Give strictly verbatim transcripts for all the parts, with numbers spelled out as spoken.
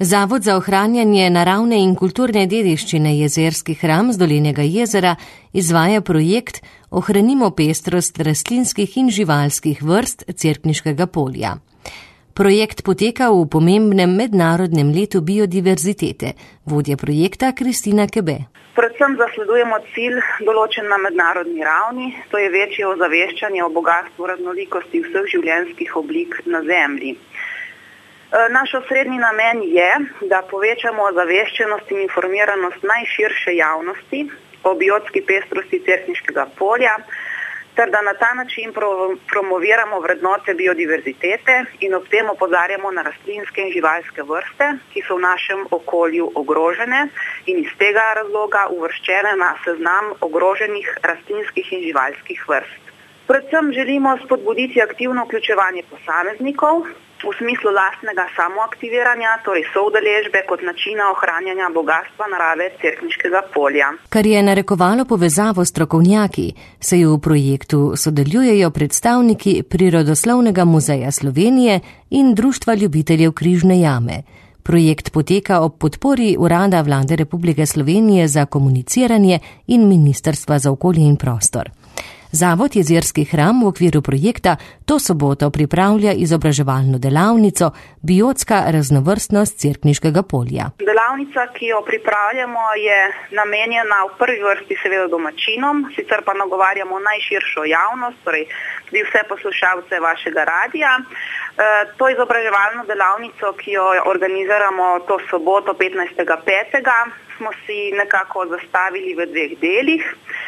Zavod za ohranjanje naravne in kulturne dediščine Jezerski hram z Dolenjega jezera izvaja projekt Ohranimo pestrost rastlinskih in živalskih vrst Cerkniškega polja. Projekt poteka v pomembnem mednarodnem letu biodiverzitete. Vodja projekta Kristina Kebe. Predvsem zasledujemo cilj določen na mednarodni ravni, to je večje ozaveščanje o bogastvu raznolikosti vseh življenjskih oblik na Zemlji. Naš osrednji namen je, da povečamo ozaveščenost in informiranost najširše javnosti o biotski pestrosti Cerkniškega polja, ter da na ta način promoviramo vrednote biodiverzitete in ob tem opozarjamo na rastlinske in živalske vrste, ki so v našem okolju ogrožene in iz tega razloga uvrščene na seznam ogroženih rastlinskih in živalskih vrst. Predvsem želimo spodbuditi aktivno vključevanje posameznikov v smislu lastnega samoaktiviranja, torej soudeležbe kot načina ohranjanja bogatstva narave Cerkniškega polja. Kar je narekovalo povezavo s strokovnjaki, se v projektu sodelujejo predstavniki Prirodoslovnega muzeja Slovenije in Društva ljubiteljev Križne jame. Projekt poteka ob podpori Urada Vlade Republike Slovenije za komuniciranje in Ministrstva za okolje in prostor. Zavod Jezerski hram v okviru projekta to soboto pripravlja izobraževalno delavnico Biotska raznovrstnost Cerkniškega polja. Delavnica, ki jo pripravljamo, je namenjena v prvi vrsti seveda domačinom, sicer pa nagovarjamo najširšo javnost, torej tudi vse poslušalce vašega radija. To izobraževalno delavnico, ki jo organiziramo to soboto petnajstega petega, smo si nekako zastavili v dveh delih.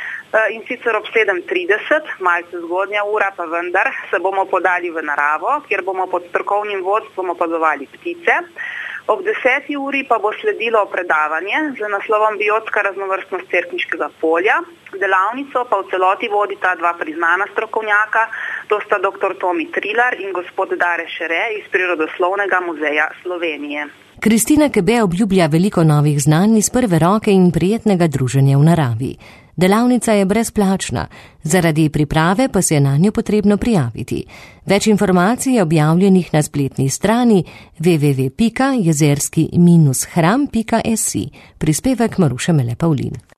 In sicer ob sedem trideset, malce zgodnja ura, pa vendar se bomo podali v naravo, kjer bomo pod strokovnim vodstvom opazovali ptice. Ob deseti uri pa bo sledilo predavanje z naslovom Biotska raznovrstnost Cerkniškega polja. Delavnico pa v celoti vodita dva priznana strokovnjaka, to sta doktor Tomi Trilar in gospod Dare Šere iz Prirodoslovnega muzeja Slovenije. Kristina Kebe obljublja veliko novih znanj iz prve roke in prijetnega druženja v naravi. Delavnica je brezplačna, zaradi priprave pa se je na njo potrebno prijaviti. Več informacij je objavljenih na spletni strani w w w pika jezerski hram pika s i. Prispevek Maruše Mele Pavlin.